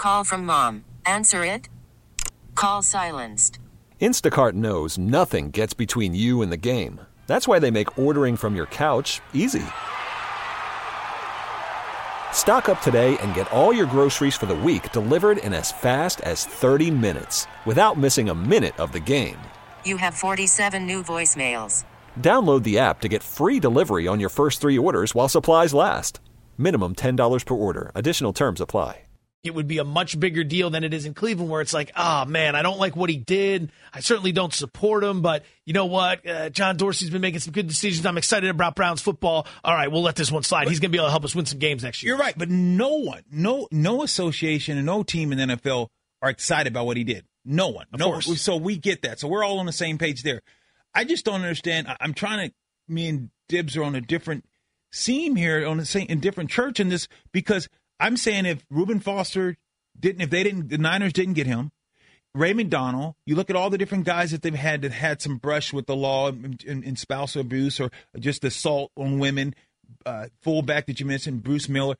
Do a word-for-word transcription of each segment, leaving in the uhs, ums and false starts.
Call from mom. Answer it. Call silenced. Instacart knows nothing gets between you and the game. That's why they make ordering from your couch easy. Stock up today and get all your groceries for the week delivered in as fast as thirty minutes without missing a minute of the game. You have forty-seven new voicemails. Download the app to get free delivery on your first three orders while supplies last. Minimum ten dollars per order. Additional terms apply. It would be a much bigger deal than it is in Cleveland, where it's like, oh, man, I don't like what he did. I certainly don't support him. But you know what? Uh, John Dorsey's been making some good decisions. I'm excited about Browns football. All right, we'll let this one slide. He's going to be able to help us win some games next year. You're right, but no one, no no association and no team in the N F L are excited about what he did. No one. Of no, course. So we get that. So we're all on the same page there. I just don't understand. I- I'm trying to – me and Dibs are on a different seam here, on the same in different church in this, because I'm saying if Reuben Foster – Didn't if they didn't the Niners didn't get him, Ray McDonald, you look at all the different guys that they've had that had some brush with the law and spousal abuse or just assault on women, uh, fullback that you mentioned, Bruce Miller.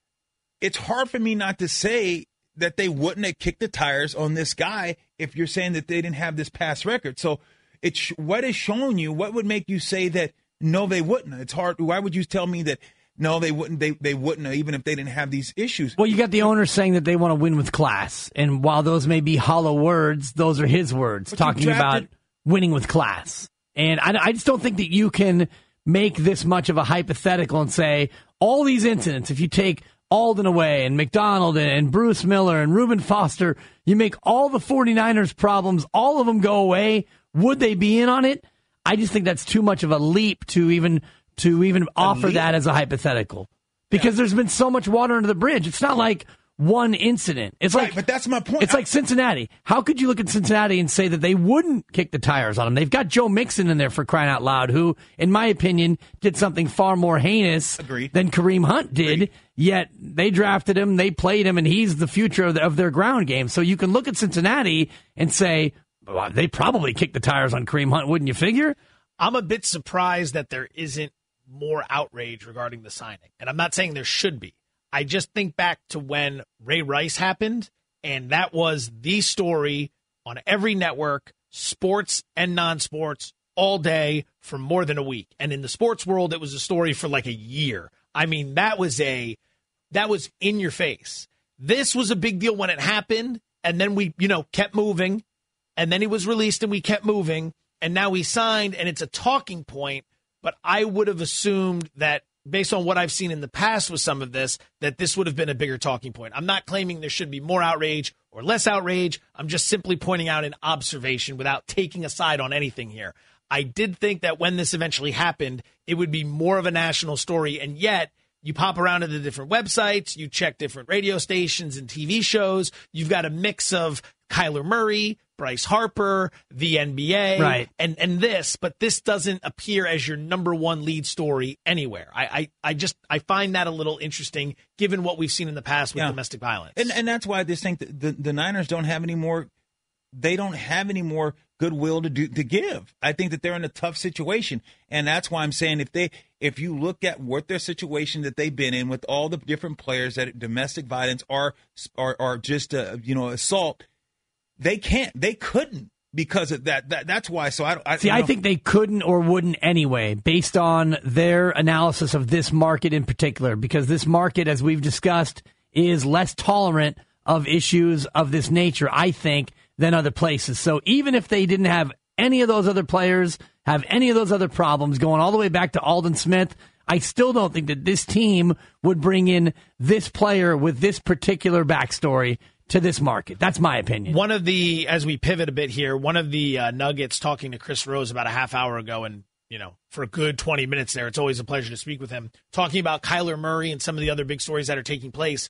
It's hard for me not to say that they wouldn't have kicked the tires on this guy if you're saying that they didn't have this past record. So it's what is showing you, what would make you say that no, they wouldn't? It's hard. Why would you tell me that? No, they wouldn't. They they wouldn't, even if they didn't have these issues. Well, you got the owners saying that they want to win with class, and while those may be hollow words, those are his words But talking drafted- about winning with class. And I, I just don't think that you can make this much of a hypothetical and say all these incidents. If you take Alden away and McDonald and Bruce Miller and Reuben Foster, you make all the 49ers problems, all of them go away. Would they be in on it? I just think that's too much of a leap to even. to even offer leap? that as a hypothetical. Because yeah. there's been so much water under the bridge. It's not like one incident. It's right, like, but that's my point. It's like Cincinnati. How could you look at Cincinnati and say that they wouldn't kick the tires on them? They've got Joe Mixon in there for crying out loud, who, in my opinion, did something far more heinous Agreed. than Kareem Hunt did. Agreed. Yet they drafted him, they played him, and he's the future of, the, of their ground game. So you can look at Cincinnati and say, well, they probably kicked the tires on Kareem Hunt, wouldn't you figure? I'm a bit surprised that there isn't more outrage regarding the signing. And I'm not saying there should be. I just think back to when Ray Rice happened, and that was the story on every network, sports and non-sports, all day for more than a week. And in the sports world, it was a story for like a year. I mean, that was a that was in your face. This was a big deal when it happened, and then we, you know, kept moving, and then he was released and we kept moving, and now he signed, and it's a talking point. But I would have assumed that, based on what I've seen in the past with some of this, that this would have been a bigger talking point. I'm not claiming there should be more outrage or less outrage. I'm just simply pointing out an observation without taking a side on anything here. I did think that when this eventually happened, it would be more of a national story, and yet you pop around to the different websites, you check different radio stations and T V shows, you've got a mix of Kyler Murray, Bryce Harper, the N B A, right. and, and this, but this doesn't appear as your number one lead story anywhere. I, I, I just I find that a little interesting given what we've seen in the past with yeah. domestic violence. And and that's why I just think that the, the Niners don't have any more they don't have any more goodwill to do to give. I think that they're in a tough situation. And that's why I'm saying if they if you look at what their situation that they've been in with all the different players that domestic violence are are, are just uh, you know assault, they can't, they couldn't because of that. that that's why. So I, I see. You know. I think they couldn't or wouldn't anyway, based on their analysis of this market in particular, because this market, as we've discussed, is less tolerant of issues of this nature, I think, than other places. So even if they didn't have any of those other players, have any of those other problems going all the way back to Alden Smith, I still don't think that this team would bring in this player with this particular backstory to this market. That's my opinion. One of the, as we pivot a bit here, one of the uh, Nuggets talking to Chris Rose about a half hour ago, and, you know, for a good twenty minutes there, it's always a pleasure to speak with him, talking about Kyler Murray and some of the other big stories that are taking place.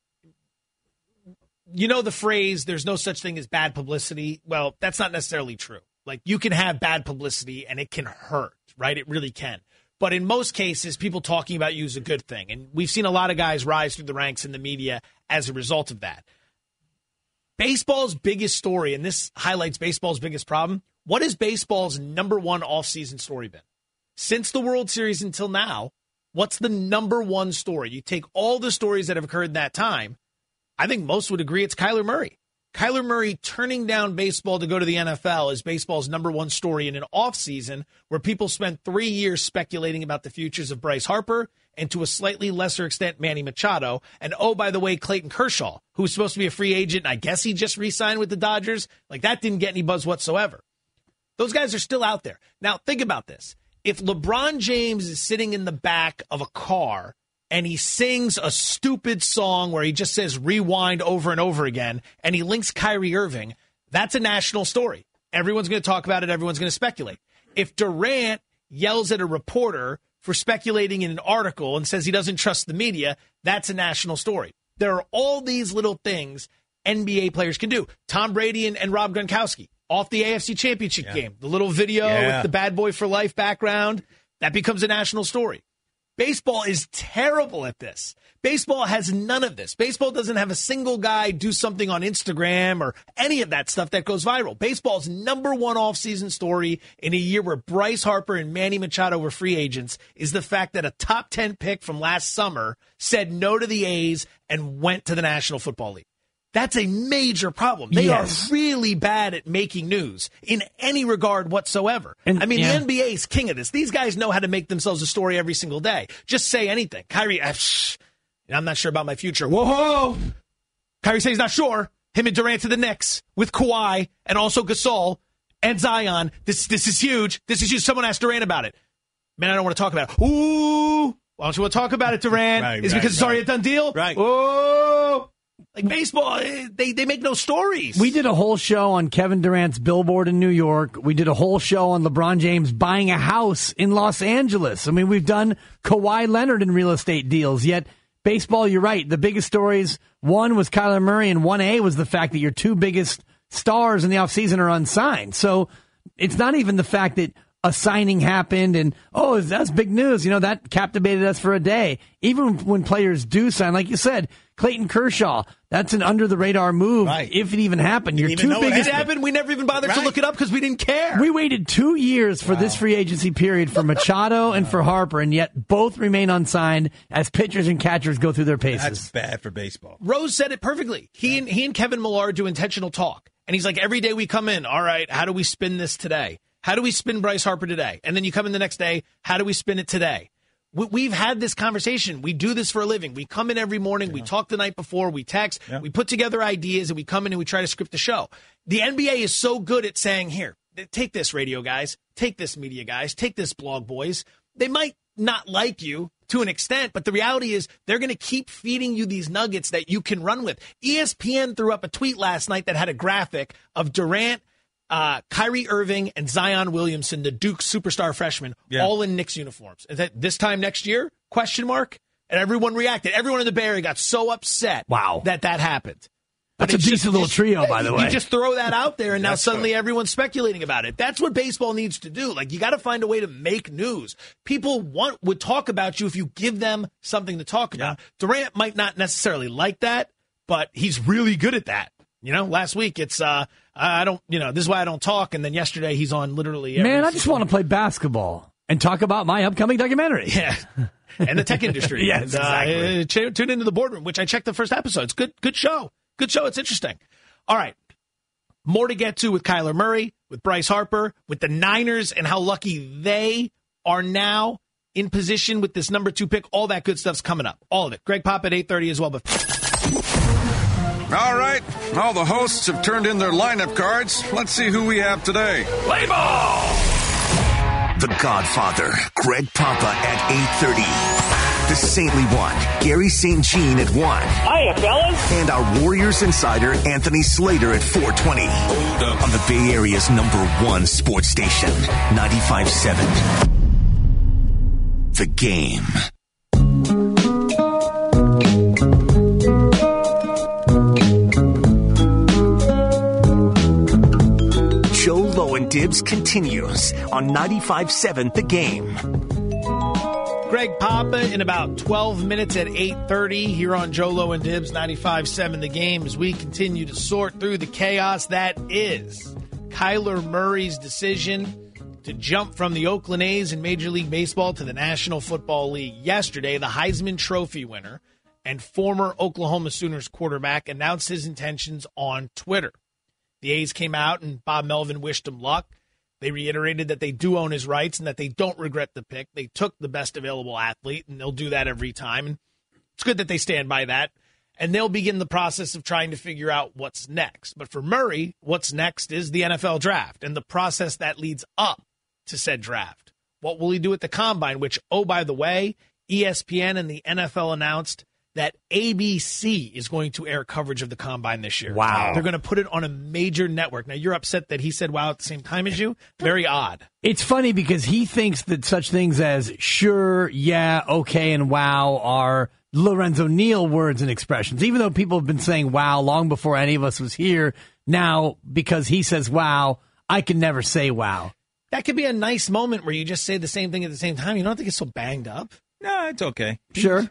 You know the phrase, there's no such thing as bad publicity? Well, that's not necessarily true. Like, you can have bad publicity and it can hurt, right? It really can. But in most cases, people talking about you is a good thing. And we've seen a lot of guys rise through the ranks in the media as a result of that. Baseball's biggest story, and this highlights baseball's biggest problem, what is baseball's number one off-season story been? Since the World Series until now, what's the number one story? You take all the stories that have occurred in that time, I think most would agree it's Kyler Murray. Kyler Murray turning down baseball to go to the N F L is baseball's number one story in an offseason where people spent three years speculating about the futures of Bryce Harper and to a slightly lesser extent Manny Machado. And, oh, by the way, Clayton Kershaw, who was supposed to be a free agent, and I guess he just re-signed with the Dodgers. Like, that didn't get any buzz whatsoever. Those guys are still out there. Now, think about this. If LeBron James is sitting in the back of a car and he sings a stupid song where he just says rewind over and over again, and he links Kyrie Irving, that's a national story. Everyone's going to talk about it. Everyone's going to speculate. If Durant yells at a reporter for speculating in an article and says he doesn't trust the media, that's a national story. There are all these little things N B A players can do. Tom Brady and, and Rob Gronkowski off the A F C Championship yeah. game, the little video yeah. with the Bad Boy for Life background, that becomes a national story. Baseball is terrible at this. Baseball has none of this. Baseball doesn't have a single guy do something on Instagram or any of that stuff that goes viral. Baseball's number one offseason story in a year where Bryce Harper and Manny Machado were free agents is the fact that a top ten pick from last summer said no to the A's and went to the National Football League. That's a major problem. They yes. are really bad at making news in any regard whatsoever. And, I mean, yeah. the N B A is king of this. These guys know how to make themselves a story every single day. Just say anything. Kyrie, uh, shh, I'm not sure about my future. Whoa! Kyrie says he's not sure. Him and Durant to the Knicks with Kawhi and also Gasol and Zion. This this is huge. This is huge. Someone asked Durant about it. Man, I don't want to talk about it. Ooh! Why don't you want to talk about it, Durant? right, is it right, because it's right. already a done deal? Right. Oh! Like baseball, they, they make no stories. We did a whole show on Kevin Durant's billboard in New York. We did a whole show on LeBron James buying a house in Los Angeles. I mean, we've done Kawhi Leonard in real estate deals. Yet, baseball, you're right. The biggest stories, one was Kyler Murray, and one A was the fact that your two biggest stars in the offseason are unsigned. So it's not even the fact that a signing happened and, oh, that's big news. You know, that captivated us for a day. Even when players do sign, like you said, Clayton Kershaw, that's an under-the-radar move, right. if it even happened. Your two biggest, it happened. We never even bothered right. to look it up because we didn't care. We waited two years for wow. this free agency period for Machado and for Harper, and yet both remain unsigned as pitchers and catchers go through their paces. That's bad for baseball. Rose said it perfectly. He and, he and Kevin Millar do intentional talk, and he's like, every day we come in, all right, how do we spin this today? How do we spin Bryce Harper today? And then you come in the next day, how do we spin it today? We've had this conversation. We do this for a living. We come in every morning. Yeah. We talk the night before. We text. Yeah. We put together ideas, and we come in and we try to script the show. The N B A is so good at saying, here, take this, radio guys. Take this, media guys. Take this, blog boys. They might not like you to an extent, but the reality is they're going to keep feeding you these nuggets that you can run with. E S P N threw up a tweet last night that had a graphic of Durant, Uh, Kyrie Irving and Zion Williamson, the Duke superstar freshman, yeah. all in Knicks uniforms. And that this time next year? Question mark. And everyone reacted. Everyone in the Bay Area got so upset wow. that that happened. That's a decent just, little trio, by the way. You just throw that out there, and now suddenly good. everyone's speculating about it. That's what baseball needs to do. Like, you got to find a way to make news. People want would talk about you if you give them something to talk about. Yeah. Durant might not necessarily like that, but he's really good at that. You know, last week it's, uh, I don't, you know, this is why I don't talk. And then yesterday he's on literally every Man, I just want to play basketball and talk about my upcoming documentary. Yeah. And the tech industry. Yes, and, exactly. Uh, ch- tune into The Boardroom, which I checked the first episode. It's good, good show. Good show. It's interesting. All right. More to get to with Kyler Murray, with Bryce Harper, with the Niners and how lucky they are now in position with this number two pick. All that good stuff's coming up. All of it. Greg Pop at eight thirty as well. But all right, all the hosts have turned in their lineup cards. Let's see who we have today. Play ball! The Godfather, Greg Papa at eight thirty. The Saintly One, Gary Saint Jean at one. Hiya, fellas. And our Warriors insider, Anthony Slater at four twenty. Hold up. On the Bay Area's number one sports station, ninety-five seven. The Game. Joe Low and Dibs continues on ninety-five seven The Game. Greg Papa in about twelve minutes at eight thirty here on Joe Low and Dibs ninety-five seven The Game as we continue to sort through the chaos that is Kyler Murray's decision to jump from the Oakland A's in Major League Baseball to the National Football League yesterday. The Heisman Trophy winner and former Oklahoma Sooners quarterback, announced his intentions on Twitter. The A's came out, and Bob Melvin wished him luck. They reiterated that they do own his rights and that they don't regret the pick. They took the best available athlete, and they'll do that every time. And it's good that they stand by that. And they'll begin the process of trying to figure out what's next. But for Murray, what's next is the N F L draft and the process that leads up to said draft. What will he do at the Combine, which, oh, by the way, E S P N and the N F L announced that A B C is going to air coverage of the Combine this year. Wow. They're going to put it on a major network. Now, you're upset that he said wow at the same time as you? Very odd. It's funny because he thinks that such things as sure, yeah, okay, and wow are Lorenzo Neal words and expressions. Even though people have been saying wow long before any of us was here, now because he says wow, I can never say wow. That could be a nice moment where you just say the same thing at the same time. You don't think it's so banged up? No, it's okay. Sure.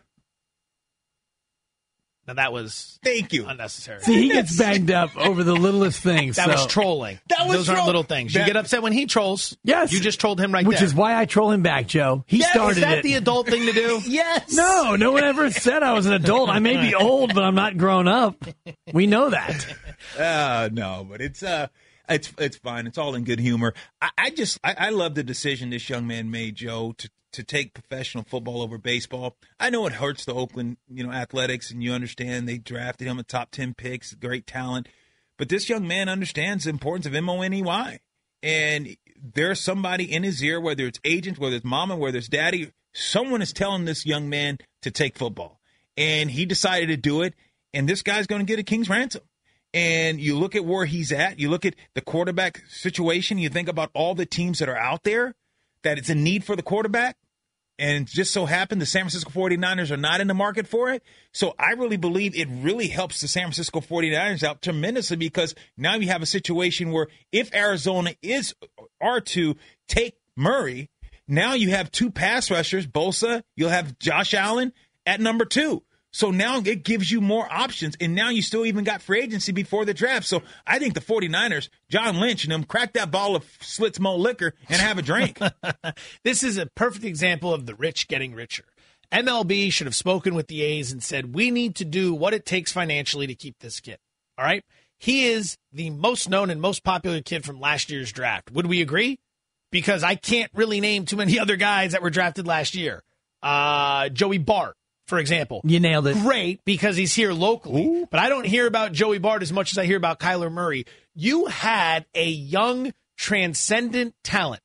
Now, that was Thank you. unnecessary. See, he gets banged up over the littlest things. That so. was trolling. That was Those aren't troll- little things. That- You get upset when he trolls. Yes. You just trolled him right Which there. is why I troll him back, Joe. He Yeah, started is that it. the adult thing to do? Yes. No, no one ever said I was an adult. I may be old, but I'm not grown up. We know that. Uh, no, but it's uh, it's it's fine. It's all in good humor. I, I just I, I love the decision this young man made, Joe, to to take professional football over baseball. I know it hurts the Oakland, you know, Athletics, and you understand they drafted him a top ten picks, great talent. But this young man understands the importance of M O N E Y. And there's somebody in his ear, whether it's agents, whether it's mama, whether it's daddy, someone is telling this young man to take football. And he decided to do it, and this guy's going to get a king's ransom. And you look at where he's at, you look at the quarterback situation, you think about all the teams that are out there, that it's a need for the quarterback. And it just so happened the San Francisco forty-niners are not in the market for it. So I really believe it really helps the San Francisco forty-niners out tremendously, because now you have a situation where if Arizona is are to take Murray, now you have two pass rushers, Bosa, you'll have Josh Allen at number two. So now it gives you more options, and now you still even got free agency before the draft. So I think the forty-niners, John Lynch and them, crack that ball of Slits Mo liquor and have a drink. This is a perfect example of the rich getting richer. M L B should have spoken with the A's and said, we need to do what it takes financially to keep this kid. All right? He is the most known and most popular kid from last year's draft. Would we agree? Because I can't really name too many other guys that were drafted last year. Uh, Joey Bart, for example. You nailed it. Great, because he's here locally. Ooh. But I don't hear about Joey Bart as much as I hear about Kyler Murray. You had a young, transcendent talent,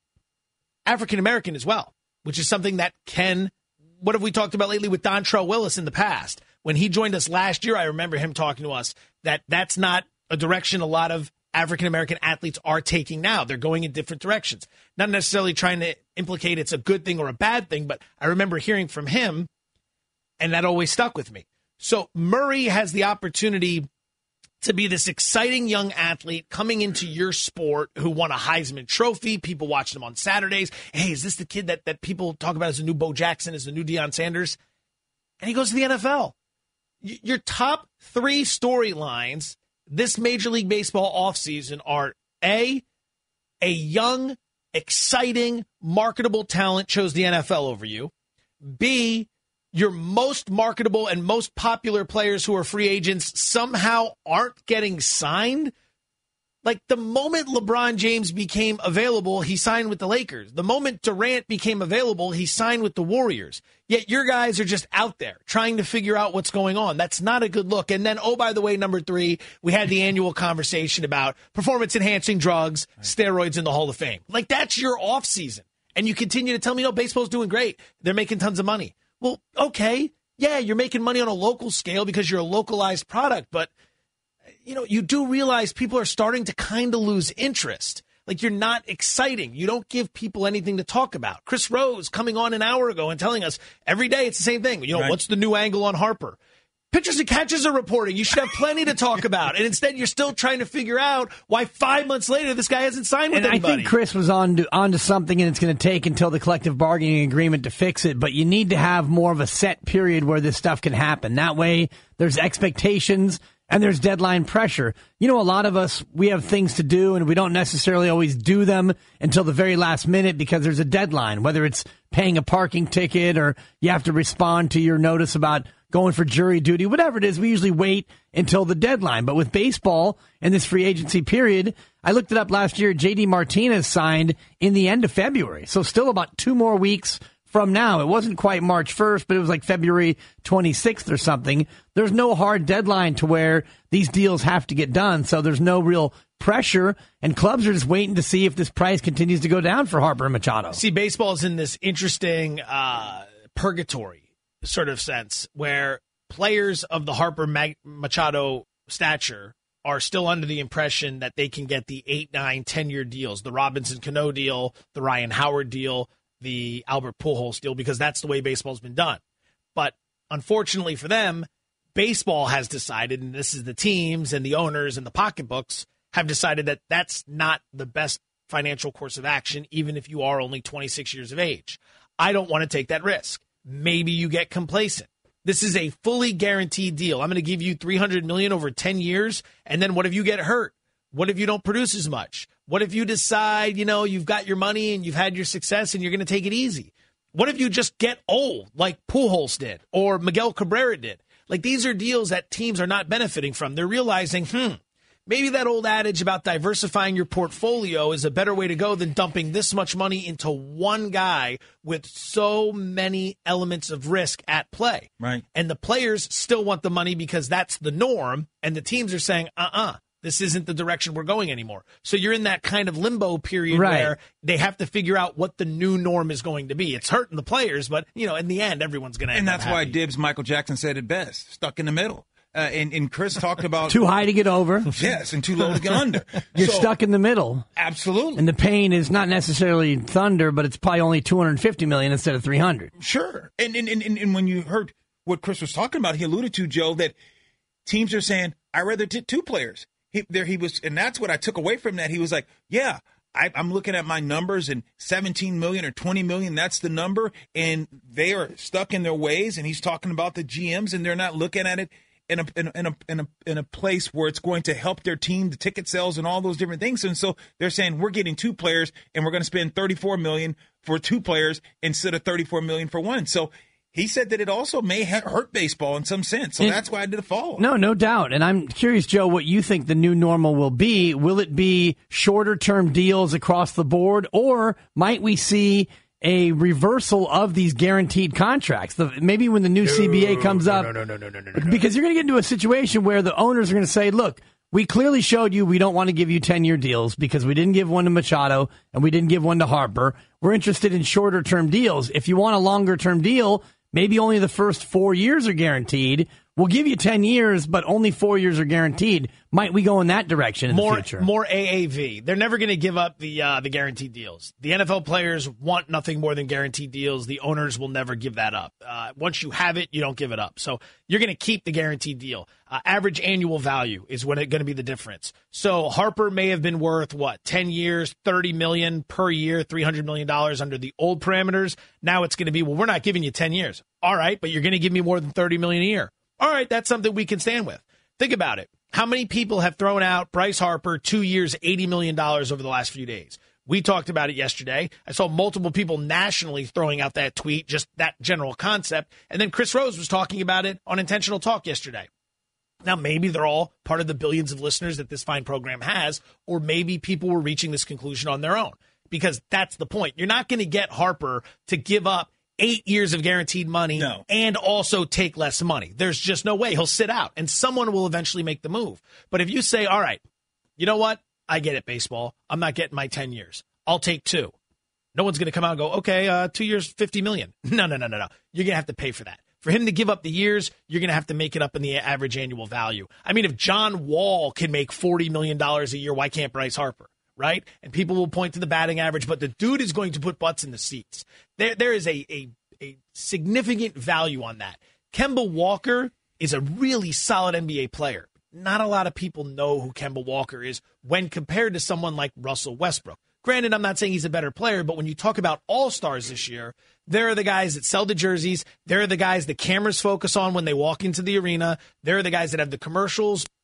African-American as well, which is something that can, what have we talked about lately with Dontrell Willis in the past? When he joined us last year, I remember him talking to us that that's not a direction a lot of African-American athletes are taking now. They're going in different directions. Not necessarily trying to implicate it's a good thing or a bad thing, but I remember hearing from him, and that always stuck with me. So Murray has the opportunity to be this exciting young athlete coming into your sport who won a Heisman Trophy. People watched him on Saturdays. Hey, is this the kid that, that people talk about as the new Bo Jackson, as the new Deion Sanders? And he goes to the N F L. Y- your top three storylines this Major League Baseball offseason are A, a young, exciting, marketable talent chose the N F L over you. B, your most marketable and most popular players who are free agents somehow aren't getting signed. Like the moment LeBron James became available, he signed with the Lakers. The moment Durant became available, he signed with the Warriors. Yet your guys are just out there trying to figure out what's going on. That's not a good look. And then, oh, by the way, number three, we had the annual conversation about performance-enhancing drugs, steroids in the Hall of Fame. Like that's your offseason. And you continue to tell me, no, baseball's doing great. They're making tons of money. Well, okay, yeah, you're making money on a local scale because you're a localized product, but, you know, you do realize people are starting to kind of lose interest. Like, you're not exciting. You don't give people anything to talk about. Chris Rose coming on an hour ago and telling us every day it's the same thing. You know, right. What's the new angle on Harper? Pitchers and catchers are reporting. You should have plenty to talk about. And instead, you're still trying to figure out why five months later this guy hasn't signed with and anybody. I think Chris was on to, on to something, and it's going to take until the collective bargaining agreement to fix it. But you need to have more of a set period where this stuff can happen. That way, there's expectations and there's deadline pressure. You know, a lot of us, we have things to do, and we don't necessarily always do them until the very last minute because there's a deadline, whether it's paying a parking ticket or you have to respond to your notice about going for jury duty, whatever it is. We usually wait until the deadline. But with baseball and this free agency period, I looked it up last year, J D Martinez signed in the end of February. So still about two more weeks from now. It wasn't quite March first, but it was like February twenty-sixth or something. There's no hard deadline to where these deals have to get done, so there's no real pressure, and clubs are just waiting to see if this price continues to go down for Harper and Machado. See, baseball's in this interesting uh, purgatory sort of sense where players of the Harper Mag- Machado stature are still under the impression that they can get the eight, nine, ten-year deals, the Robinson Cano deal, the Ryan Howard deal, the Albert Pujols deal, because that's the way baseball's been done. But unfortunately for them, baseball has decided, and this is the teams and the owners and the pocketbooks, have decided that that's not the best financial course of action, even if you are only twenty-six years of age. I don't want to take that risk. Maybe you get complacent. This is a fully guaranteed deal. I'm going to give you three hundred million dollars over ten years, and then what if you get hurt? What if you don't produce as much? What if you decide, you know, you've got your money and you've had your success and you're going to take it easy? What if you just get old like Pujols did or Miguel Cabrera did? Like, these are deals that teams are not benefiting from. They're realizing, hmm, maybe that old adage about diversifying your portfolio is a better way to go than dumping this much money into one guy with so many elements of risk at play. Right. And the players still want the money because that's the norm, and the teams are saying, uh-uh. This isn't the direction we're going anymore. So you're in that kind of limbo period right. where they have to figure out what the new norm is going to be. It's hurting the players, but, you know, in the end, everyone's going to end And up that's why happy. Dibs Michael Jackson said it best, stuck in the middle. Uh, and, and Chris talked about... Too high to get over. Yes, and too low to get under. You're So, stuck in the middle. Absolutely. And the pain is not necessarily thunder, but it's probably only two hundred fifty million dollars instead of three hundred. Sure. And, and, and, and when you heard what Chris was talking about, he alluded to, Joe, that teams are saying, I'd rather did two players. He, there he was, and that's what I took away from that. He was like, yeah, I, I'm looking at my numbers, and seventeen million or twenty million, that's the number, and they are stuck in their ways. And he's talking about the G Ms, and they're not looking at it in a in a in a in a, in a place where it's going to help their team, the ticket sales, and all those different things. And so they're saying we're getting two players, and we're going to spend thirty-four million for two players instead of thirty-four million for one. So he said that it also may ha- hurt baseball in some sense. So it, that's why I did a follow-up. No, no doubt. And I'm curious, Joe, what you think the new normal will be. Will it be shorter-term deals across the board, or might we see a reversal of these guaranteed contracts? The, maybe when the new no, C B A comes no, up. No, no, no, no, no, no, no. Because you're going to get into a situation where the owners are going to say, look, we clearly showed you we don't want to give you ten-year deals because we didn't give one to Machado and we didn't give one to Harper. We're interested in shorter-term deals. If you want a longer-term deal, maybe only the first four years are guaranteed. We'll give you ten years, but only four years are guaranteed. Might we go in that direction in more, the future? More A A V. They're never going to give up the uh, the guaranteed deals. The N F L players want nothing more than guaranteed deals. The owners will never give that up. Uh, once you have it, you don't give it up. So you're going to keep the guaranteed deal. Uh, average annual value is when it's going to be the difference. So Harper may have been worth, what, ten years, thirty million dollars per year, three hundred million dollars under the old parameters. Now it's going to be, well, we're not giving you ten years. All right, but you're going to give me more than thirty million dollars a year. All right, that's something we can stand with. Think about it. How many people have thrown out Bryce Harper two years, eighty million dollars over the last few days? We talked about it yesterday. I saw multiple people nationally throwing out that tweet, just that general concept. And then Chris Rose was talking about it on Intentional Talk yesterday. Now, maybe they're all part of the billions of listeners that this fine program has, or maybe people were reaching this conclusion on their own, because that's the point. You're not going to get Harper to give up eight years of guaranteed money no. and also take less money. There's just no way. He'll sit out, and someone will eventually make the move. But if you say, all right, you know what? I get it, baseball. I'm not getting my ten years. I'll take two. No one's going to come out and go, okay, uh, two years, fifty million dollars. No, no, no, no, no. You're going to have to pay for that. For him to give up the years, you're going to have to make it up in the average annual value. I mean, if John Wall can make forty million dollars a year, why can't Bryce Harper? Right? And people will point to the batting average, but the dude is going to put butts in the seats. There, there is a, a, a significant value on that. Kemba Walker is a really solid N B A player. Not a lot of people know who Kemba Walker is when compared to someone like Russell Westbrook. Granted, I'm not saying he's a better player, but when you talk about all-stars this year, there are the guys that sell the jerseys. There are the guys the cameras focus on when they walk into the arena. There are the guys that have the commercials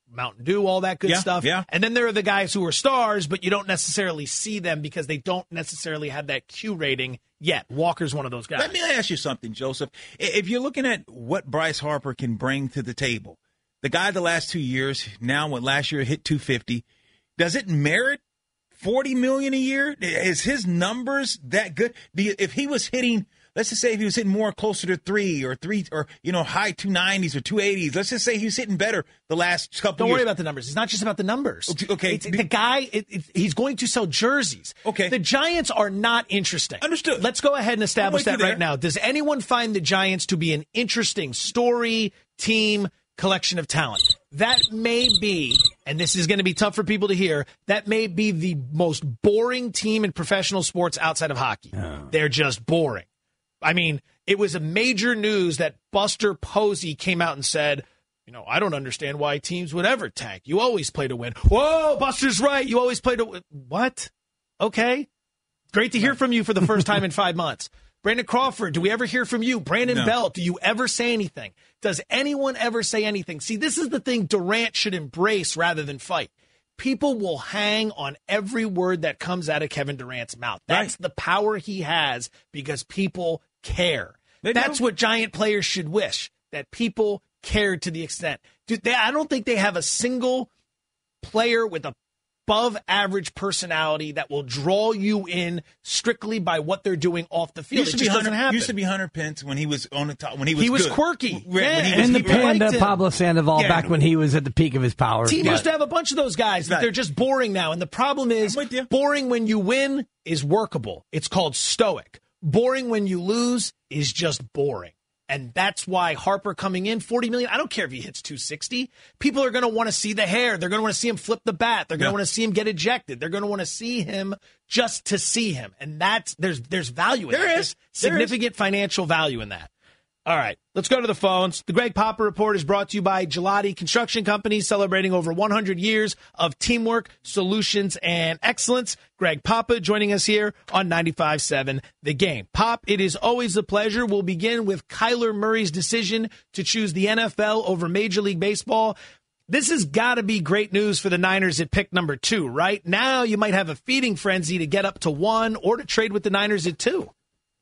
Mountain Dew, all that good yeah, stuff. Yeah. And then there are the guys who are stars, but you don't necessarily see them because they don't necessarily have that Q rating yet. Walker's one of those guys. Let me ask you something, Joseph. If you're looking at what Bryce Harper can bring to the table, the guy the last two years, now what last year hit two fifty, does it merit forty million dollars a year? Is his numbers that good? Do you, if he was hitting, let's just say if he was hitting more closer to three or three or, you know, high two nineties or two eighties, let's just say he was hitting better the last couple Don't years. worry about the numbers. It's not just about the numbers. Okay. It's, the guy, it, it, he's going to sell jerseys. Okay. The Giants are not interesting. Understood. Let's go ahead and establish that right there. now. Does anyone find the Giants to be an interesting story, team, collection of talent? That may be, and this is going to be tough for people to hear, that may be the most boring team in professional sports outside of hockey. Oh. They're just boring. I mean, it was a major news that Buster Posey came out and said, you know, I don't understand why teams would ever tank. You always play to win. Whoa, Buster's right. You always play to win. What? Okay. Great to hear from you for the first time in five months. Brandon Crawford, do we ever hear from you? Brandon no. Belt, do you ever say anything? Does anyone ever say anything? See, this is the thing Durant should embrace rather than fight. People will hang on every word that comes out of Kevin Durant's mouth. That's right. The power he has because people care. They That's do. what Giant players should wish, that people cared to the extent. Dude, they, I don't think they have a single player with a above average personality that will draw you in strictly by what they're doing off the field. Used it to just be doesn't Hunter, happen. Used to be Hunter Pence when he was on the top. When he was he was good. quirky. When, yeah. when he and was, the he Panda, Pablo Sandoval, yeah. back when he was at the peak of his power. Team but. used to have a bunch of those guys. Right. They're just boring now. And the problem is boring when you win is workable. It's called stoic. Boring when you lose is just boring. And that's why Harper coming in, forty million dollars, I don't care if he hits two sixty. People are going to want to see the hair. They're going to want to see him flip the bat. They're going to yeah. want to see him get ejected. They're going to want to see him just to see him. And that's there's there's value in there that. Is. There's significant financial value in that. All right, let's go to the phones. The Greg Papa Report is brought to you by Gelati Construction Company, celebrating over one hundred years of teamwork, solutions, and excellence. Greg Papa joining us here on ninety-five point seven The Game. Pop, it is always a pleasure. We'll begin with Kyler Murray's decision to choose the N F L over Major League Baseball. This has got to be great news for the Niners at pick number two, right? Now you might have a feeding frenzy to get up to one or to trade with the Niners at two.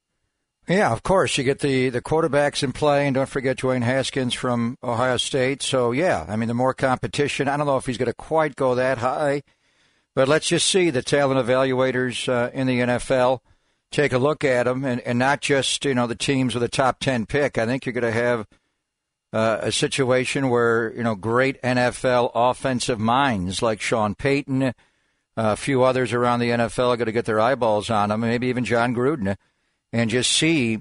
Yeah, of course. You get the, the quarterbacks in play, and don't forget Dwayne Haskins from Ohio State. So, yeah, I mean, the more competition. I don't know if he's going to quite go that high, but let's just see the talent evaluators uh, in the N F L. Take a look at them, and, and not just, you know, the teams with a top ten pick. I think you're going to have uh, a situation where, you know, great N F L offensive minds like Sean Payton, uh, a few others around the N F L are going to get their eyeballs on him, maybe even John Gruden, and just see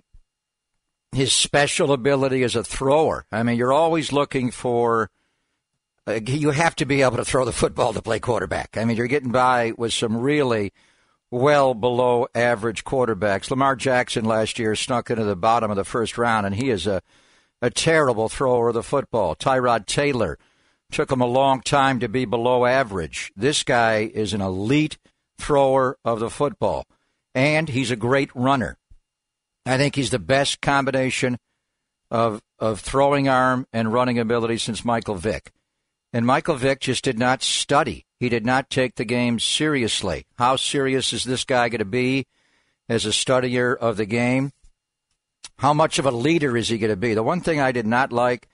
his special ability as a thrower. I mean, you're always looking for uh, – you have to be able to throw the football to play quarterback. I mean, you're getting by with some really well below average quarterbacks. Lamar Jackson last year snuck into the bottom of the first round, and he is a, a terrible thrower of the football. Tyrod Taylor took him a long time to be below average. This guy is an elite thrower of the football, and he's a great runner. I think he's the best combination of of throwing arm and running ability since Michael Vick. And Michael Vick just did not study. He did not take the game seriously. How serious is this guy going to be as a studier of the game? How much of a leader is he going to be? The one thing I did not like,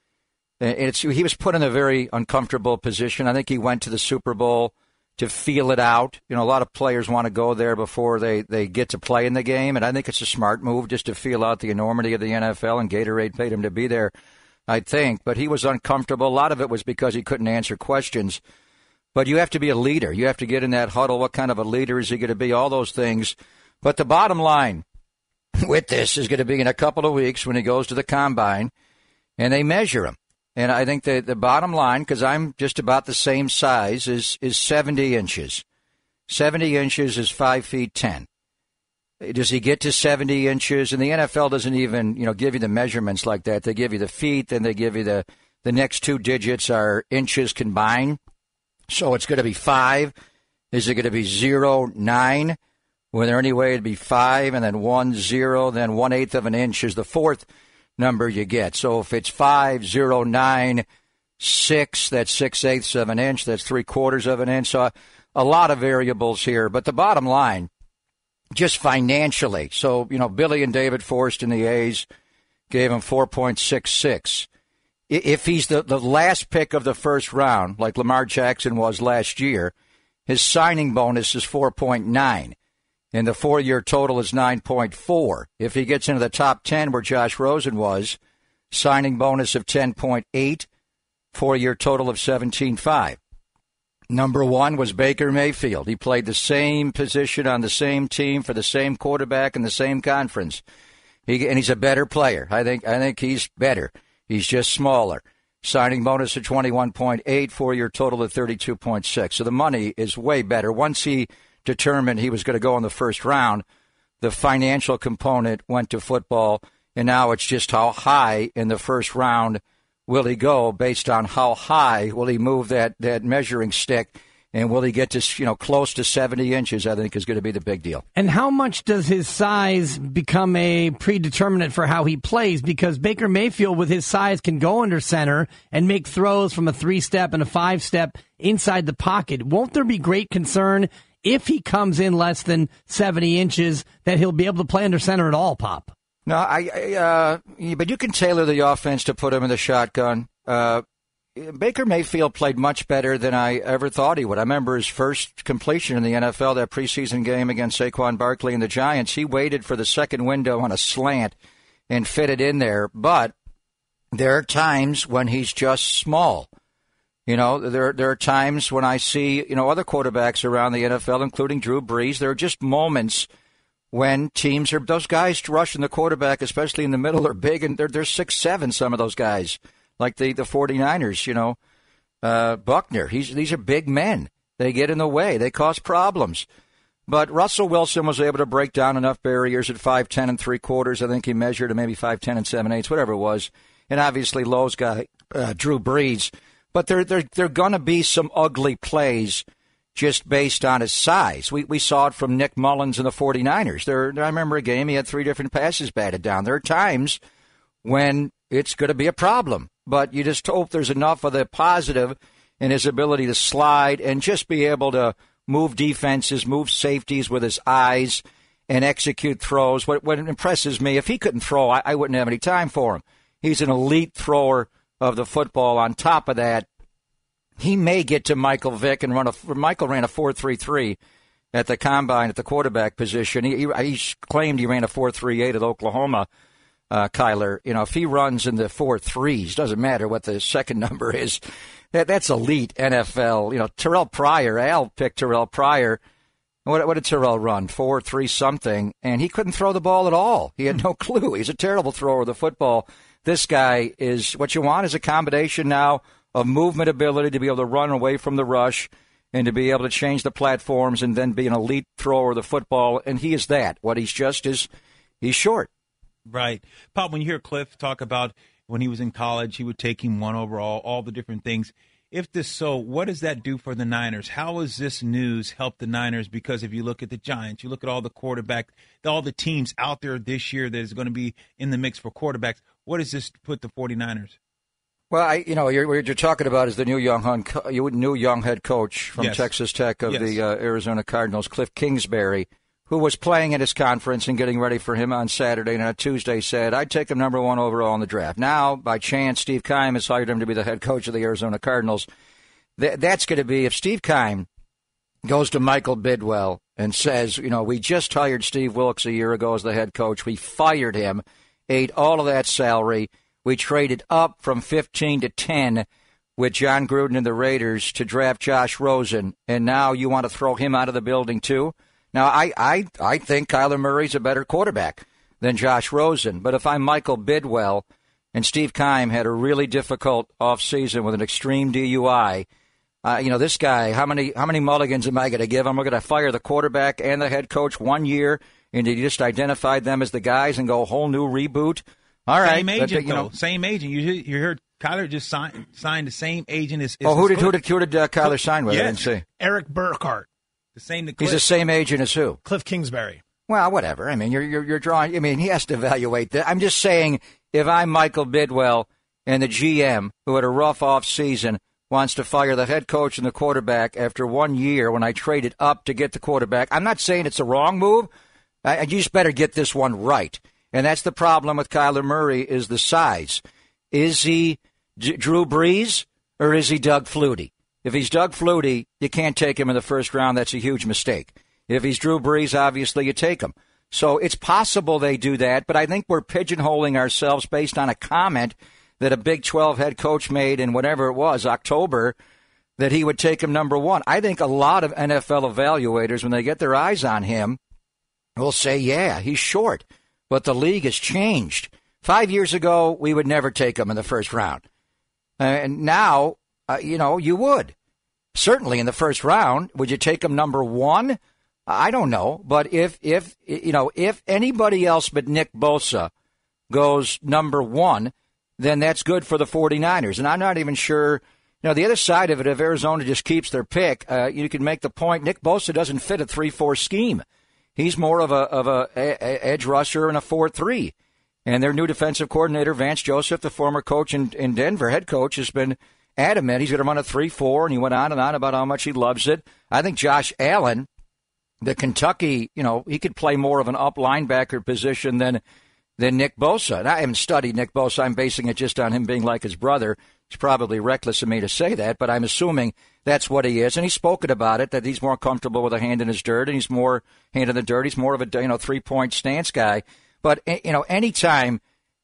it's he was put in a very uncomfortable position. I think he went to the Super Bowl to feel it out. You know, a lot of players want to go there before they, they get to play in the game, and I think it's a smart move just to feel out the enormity of the N F L, and Gatorade paid him to be there, I think. But he was uncomfortable. A lot of it was because he couldn't answer questions. But you have to be a leader. You have to get in that huddle. What kind of a leader is he going to be? All those things. But the bottom line with this is going to be in a couple of weeks when he goes to the combine, and they measure him. And I think the, the bottom line, because I'm just about the same size, is is seventy inches. seventy inches is five feet ten. Does he get to seventy inches? And the N F L doesn't even, you know, give you the measurements like that. They give you the feet, then they give you the, the next two digits are inches combined. So it's going to be five. Is it going to be zero, nine? Was there any way it'd be five and then one, zero, then one-eighth of an inch is the fourth number you get. So if it's five, zero, nine, six, that's six-eighths of an inch, that's three-quarters of an inch. So a, a lot of variables here. But the bottom line, just financially, so, you know, Billy and David Forst in the A's gave him four point six six. If he's the, the last pick of the first round, like Lamar Jackson was last year, his signing bonus is four point nine, and the four-year total is nine point four. If he gets into the top ten where Josh Rosen was, signing bonus of ten point eight, four-year total of seventeen point five. Number one was Baker Mayfield. He played the same position on the same team for the same quarterback in the same conference. He, and he's a better player. I think I think he's better. He's just smaller. Signing bonus of twenty-one point eight, four-year total of thirty-two point six. So the money is way better. Once he determined he was going to go in the first round, the financial component went to football, and now it's just how high in the first round will he go based on how high will he move that, that measuring stick, and will he get to, you know, close to seventy inches, I think is going to be the big deal. And how much does his size become a predeterminant for how he plays? Because Baker Mayfield, with his size, can go under center and make throws from a three-step and a five-step inside the pocket. Won't there be great concern if he comes in less than seventy inches that he'll be able to play under center at all, Pop? No, I, I uh, but you can tailor the offense to put him in the shotgun. Uh, Baker Mayfield played much better than I ever thought he would. I remember his first completion in the N F L, that preseason game against Saquon Barkley and the Giants. He waited for the second window on a slant and fit it in there. But there are times when he's just small. You know, there there are times when I see, you know, other quarterbacks around the N F L, including Drew Brees. There are just moments when teams are, those guys rushing the quarterback, especially in the middle, are big, and they're, they're six seven, some of those guys, like the, the 49ers, you know, uh, Buckner. He's, these are big men. They get in the way. They cause problems. But Russell Wilson was able to break down enough barriers at five ten and three quarters. I think he measured to maybe five ten and seven eighths, whatever it was. And obviously Lowe's guy, uh, Drew Brees. But there, there, there are going to be some ugly plays just based on his size. We we saw it from Nick Mullins and the 49ers. There, I remember a game he had three different passes batted down. There are times when it's going to be a problem, but you just hope there's enough of the positive in his ability to slide and just be able to move defenses, move safeties with his eyes, and execute throws. What, what impresses me, if he couldn't throw, I, I wouldn't have any time for him. He's an elite thrower of the football. On top of that, he may get to Michael Vick and run a. Michael ran a four three three at the combine at the quarterback position. He, he, he claimed he ran a four three eight at Oklahoma. Uh, Kyler, you know, if he runs in the four threes, doesn't matter what the second number is. That that's elite N F L. You know, Terrell Pryor. Al picked Terrell Pryor. What, what did Terrell run? Four three something, and he couldn't throw the ball at all. He had no clue. He's a terrible thrower of the football. This guy is what you want is a combination now of movement ability to be able to run away from the rush and to be able to change the platforms and then be an elite thrower of the football. And he is that. What he's just is he's short. Right. Pop, when you hear Cliff talk about when he was in college, he would take him one overall, all the different things. If this so, what does that do for the Niners? How has this news helped the Niners? Because if you look at the Giants, you look at all the quarterback, all the teams out there this year that is going to be in the mix for quarterbacks, what does this put the 49ers? Well, I, you know, you're, what you're talking about is the new young, new young head coach from yes. Texas Tech of yes. the uh, Arizona Cardinals, Cliff Kingsbury, who was playing at his conference and getting ready for him on Saturday, and on Tuesday said, I'd take him number one overall in the draft. Now, by chance, Steve Keim has hired him to be the head coach of the Arizona Cardinals. Th- that's going to be, if Steve Keim goes to Michael Bidwell and says, you know, we just hired Steve Wilkes a year ago as the head coach. We fired him, ate all of that salary. We traded up from fifteen to ten with John Gruden and the Raiders to draft Josh Rosen, and now you want to throw him out of the building too? Now, I, I, I think Kyler Murray's a better quarterback than Josh Rosen, but if I'm Michael Bidwell and Steve Keim had a really difficult offseason with an extreme D U I, uh, you know, this guy, how many how many mulligans am I going to give him? We're going to fire the quarterback and the head coach one year, and you just identified them as the guys and go whole new reboot? All right. Same agent, but, you know, though. Same agent. You, you heard Kyler just signed, signed the same agent as, as Oh, who did, who did, who did uh, Kyler sign with? Yes. I didn't see. Eric Burkhart. The same He's the same agent as who? Cliff Kingsbury. Well, whatever. I mean, you're, you're, you're drawing. I mean, he has to evaluate that. I'm just saying, if I'm Michael Bidwell and the G M, who had a rough off season, wants to fire the head coach and the quarterback after one year when I traded up to get the quarterback. I'm not saying it's a wrong move. I, you just better get this one right. And that's the problem with Kyler Murray is the size. Is he D- Drew Brees or is he Doug Flutie? If he's Doug Flutie, you can't take him in the first round. That's a huge mistake. If he's Drew Brees, obviously you take him. So it's possible they do that, but I think we're pigeonholing ourselves based on a comment that a Big twelve head coach made in whatever it was, October, that he would take him number one. I think a lot of N F L evaluators, when they get their eyes on him, will say, yeah, he's short, but the league has changed. Five years ago, we would never take him in the first round. Uh, and now, uh, you know, you would. Certainly in the first round. Would you take him number one? I don't know. But if, if you know, if anybody else but Nick Bosa goes number one, then that's good for the 49ers. And I'm not even sure, you know, the other side of it, if Arizona just keeps their pick, uh, you can make the point, Nick Bosa doesn't fit a three four scheme. He's more of a of a, a edge rusher and a four three. And their new defensive coordinator, Vance Joseph, the former coach in, in Denver, head coach, has been adamant he's going to run a three four, and he went on and on about how much he loves it. I think Josh Allen, the Kentucky, you know, he could play more of an up linebacker position than than Nick Bosa. And I haven't studied Nick Bosa. I'm basing it just on him being like his brother. It's probably reckless of me to say that, but I'm assuming that's what he is. And he's spoken about it, that he's more comfortable with a hand in his dirt, and he's more hand in the dirt. He's more of a, you know, three-point stance guy. But, you know, anytime,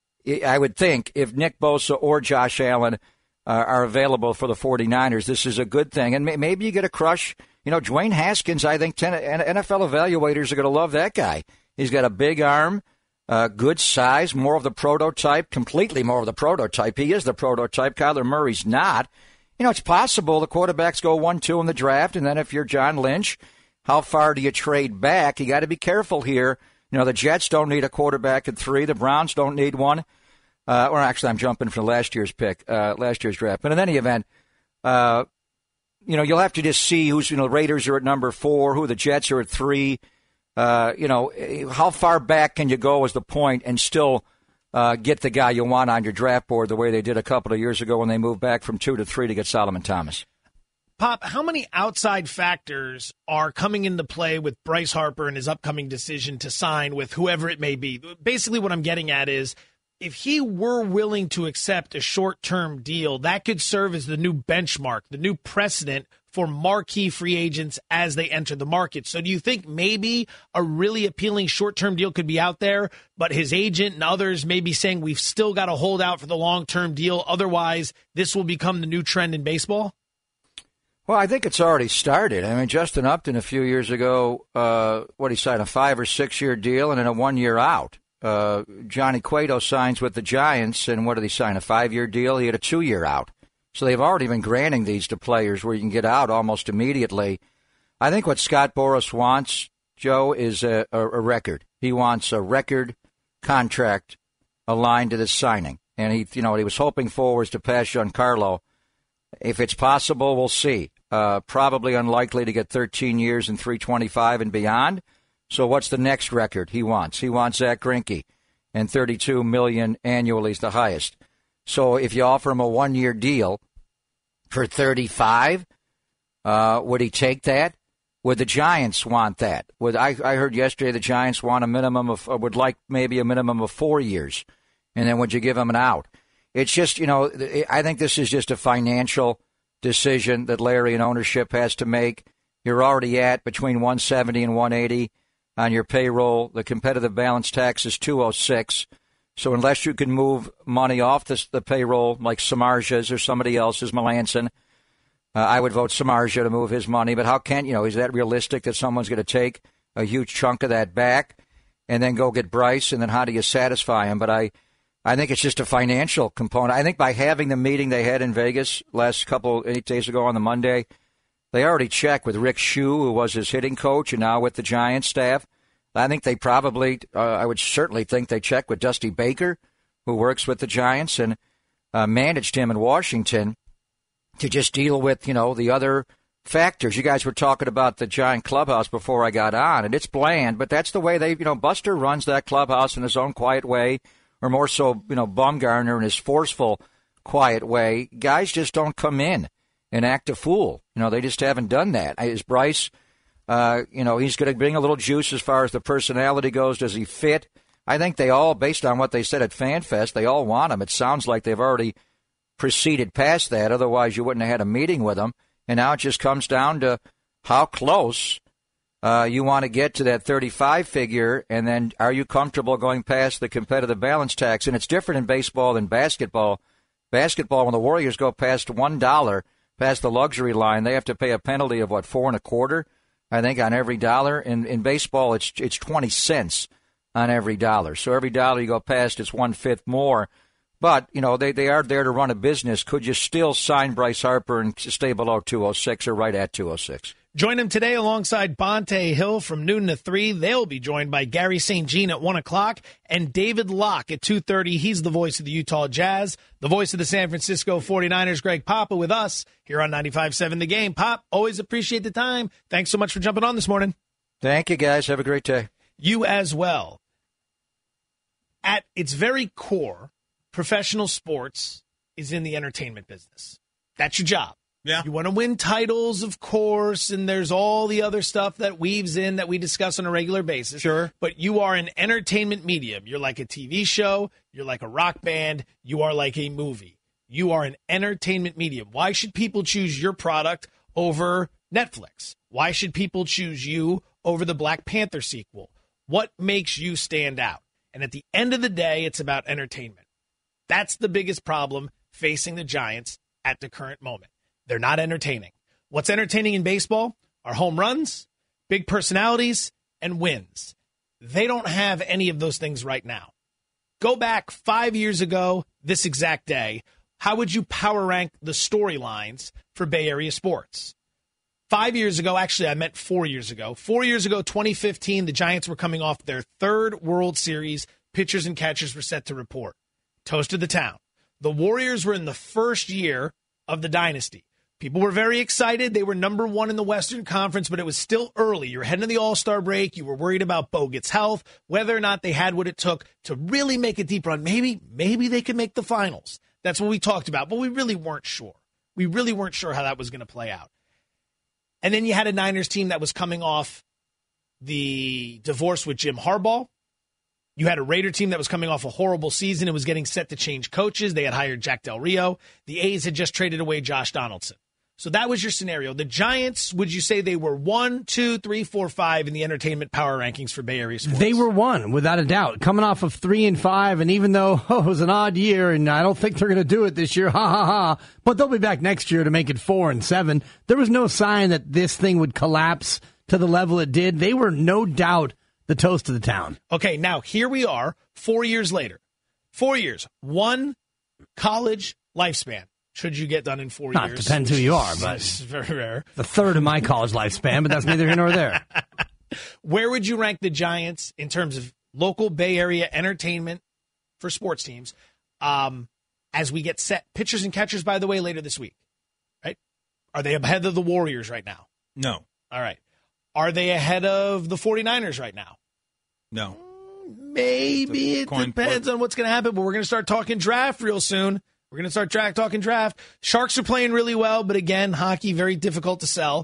I would think, if Nick Bosa or Josh Allen uh, are available for the 49ers, this is a good thing. And may, maybe you get a crush. You know, Dwayne Haskins, I think ten, N F L evaluators are going to love that guy. He's got a big arm, uh, good size, more of the prototype, completely more of the prototype. He is the prototype. Kyler Murray's not. You know, it's possible the quarterbacks go one two in the draft, and then if you're John Lynch, how far do you trade back? You got to be careful here. You know, the Jets don't need a quarterback at three. The Browns don't need one. Uh, or actually, I'm jumping from last year's pick, uh, last year's draft. But in any event, uh, you know, you'll have to just see who's, you know, Raiders are at number four, who the Jets are at three. Uh, you know, how far back can you go is the point and still uh, get the guy you want on your draft board the way they did a couple of years ago when they moved back from two to three to get Solomon Thomas. Pop, how many outside factors are coming into play with Bryce Harper and his upcoming decision to sign with whoever it may be? Basically, what I'm getting at is if he were willing to accept a short-term deal, that could serve as the new benchmark, the new precedent for marquee free agents as they enter the market. So do you think maybe a really appealing short-term deal could be out there, but his agent and others may be saying we've still got to hold out for the long-term deal, otherwise this will become the new trend in baseball? Well, I think it's already started. I mean, Justin Upton a few years ago, uh, what he signed, a five or six year deal and then a one year out. Uh, Johnny Cueto signs with the Giants, and what did he sign, a five year deal? He had a two year out. So they've already been granting these to players where you can get out almost immediately. I think what Scott Boras wants, Joe, is a, a, a record. He wants a record contract aligned to this signing. And he, you know, what he was hoping for was to pass Giancarlo. If it's possible, we'll see. Uh, probably unlikely to get thirteen years and three twenty-five and beyond. So what's the next record he wants? He wants Zach Greinke, and thirty-two million dollars annually is the highest. So if you offer him a one-year deal for thirty-five, uh, would he take that? Would the Giants want that? Would I, I heard yesterday the Giants want a minimum of, would like maybe a minimum of four years, and then would you give him an out? It's just, you know, I think this is just a financial decision that Larry and ownership has to make. You're already at between one seventy and one eighty on your payroll. The competitive balance tax is two oh six. So unless you can move money off this, the payroll, like Samardzia's or somebody else's, Melanson, uh, I would vote Samardzia to move his money. But how can, you know, is that realistic that someone's going to take a huge chunk of that back and then go get Bryce? And then how do you satisfy him? But I, I think it's just a financial component. I think by having the meeting they had in Vegas last couple, eight days ago on the Monday, they already checked with Rick Shue, who was his hitting coach, and now with the Giants staff. I think they probably, uh, I would certainly think they checked with Dusty Baker, who works with the Giants and uh, managed him in Washington, to just deal with, you know, the other factors. You guys were talking about the Giant clubhouse before I got on, and it's bland, but that's the way they, you know, Buster runs that clubhouse in his own quiet way, or more so, you know, Bumgarner in his forceful quiet way, guys just don't come in and act a fool. You know, they just haven't done that. Is Bryce, uh, you know, he's going to bring a little juice as far as the personality goes. Does he fit? I think they all, based on what they said at FanFest, they all want him. It sounds like they've already proceeded past that. Otherwise, you wouldn't have had a meeting with him. And now it just comes down to how close uh, you want to get to that thirty-five figure, and then are you comfortable going past the competitive balance tax? And it's different in baseball than basketball. Basketball, when the Warriors go past one dollar, past the luxury line, they have to pay a penalty of, what, four and a quarter, I think, on every dollar. In, in baseball, it's it's twenty cents on every dollar. So every dollar you go past, it's one-fifth more. But, you know, they, they are there to run a business. Could you still sign Bryce Harper and stay below two oh six or right at two oh six? Join him today alongside Bonte Hill from noon to three. They'll be joined by Gary Saint Jean at one o'clock and David Locke at two thirty. He's the voice of the Utah Jazz, the voice of the San Francisco forty-niners, Greg Papa, with us here on ninety-five point seven The Game. Pop, always appreciate the time. Thanks so much for jumping on this morning. Thank you, guys. Have a great day. You as well. At its very core, professional sports is in the entertainment business. That's your job. Yeah. You want to win titles, of course, and there's all the other stuff that weaves in that we discuss on a regular basis. Sure. But you are an entertainment medium. You're like a T V show. You're like a rock band. You are like a movie. You are an entertainment medium. Why should people choose your product over Netflix? Why should people choose you over the Black Panther sequel? What makes you stand out? And at the end of the day, it's about entertainment. That's the biggest problem facing the Giants at the current moment. They're not entertaining. What's entertaining in baseball are home runs, big personalities, and wins. They don't have any of those things right now. Go back five years ago, this exact day, how would you power rank the storylines for Bay Area sports? Five years ago, actually, I meant four years ago. Four years ago, twenty fifteen, the Giants were coming off their third World Series. Pitchers and catchers were set to report. Toast of the town. The Warriors were in the first year of the dynasty. People were very excited. They were number one in the Western Conference, but it was still early. You're heading to the All-Star break. You were worried about Bogut's health, whether or not they had what it took to really make a deep run. Maybe, maybe they could make the finals. That's what we talked about, but we really weren't sure. We really weren't sure how that was going to play out. And then you had a Niners team that was coming off the divorce with Jim Harbaugh. You had a Raider team that was coming off a horrible season and was getting set to change coaches. They had hired Jack Del Rio. The A's had just traded away Josh Donaldson. So that was your scenario. The Giants, would you say they were one, two, three, four, five in the entertainment power rankings for Bay Area sports? They were one, without a doubt. Coming off of three and five, and even though oh, it was an odd year, and I don't think they're going to do it this year, ha ha ha, but they'll be back next year to make it four and seven. There was no sign that this thing would collapse to the level it did. They were no doubt the toast of the town. Okay, now here we are, four years later. Four years, one college lifespan. Should you get done in four Not, years? Depends who you are, but it's very rare. The third of my college lifespan, but that's neither here nor there. Where would you rank the Giants in terms of local Bay Area entertainment for sports teams um, as we get set? Pitchers and catchers, by the way, later this week, right? Are they ahead of the Warriors right now? No. All right. Are they ahead of the forty-niners right now? No. Maybe it depends on what's going to happen, but we're going to start talking draft real soon. We're going to start track talking draft. Sharks are playing really well, but again, hockey, very difficult to sell.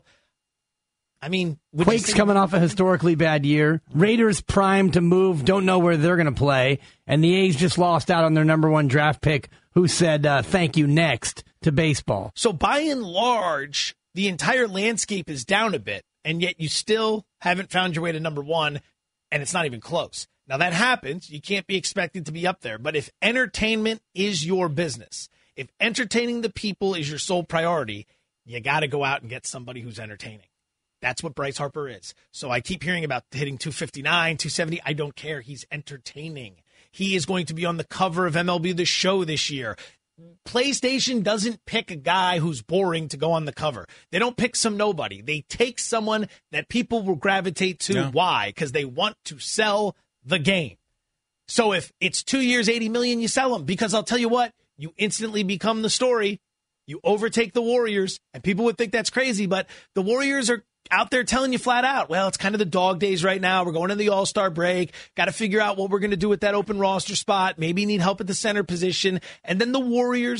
I mean, Quakes coming off a historically bad year. Raiders primed to move, don't know where they're going to play. And the A's just lost out on their number one draft pick who said, uh, thank you next to baseball. So by and large, the entire landscape is down a bit, and yet you still haven't found your way to number one, and it's not even close. Now, that happens. You can't be expected to be up there. But if entertainment is your business, if entertaining the people is your sole priority, you got to go out and get somebody who's entertaining. That's what Bryce Harper is. So I keep hearing about hitting two fifty-nine, two seventy. I don't care. He's entertaining. He is going to be on the cover of M L B The Show this year. PlayStation doesn't pick a guy who's boring to go on the cover. They don't pick some nobody. They take someone that people will gravitate to. Yeah. Why? Because they want to sell the game. So if it's two years, eighty million, you sell them, because I'll tell you what, you instantly become the story. You overtake the Warriors, and people would think that's crazy, but the Warriors are out there telling you flat out, well, it's kind of the dog days right now. We're going to the All-Star break. Got to figure out what we're going to do with that open roster spot. Maybe need help at the center position. And then the Warriors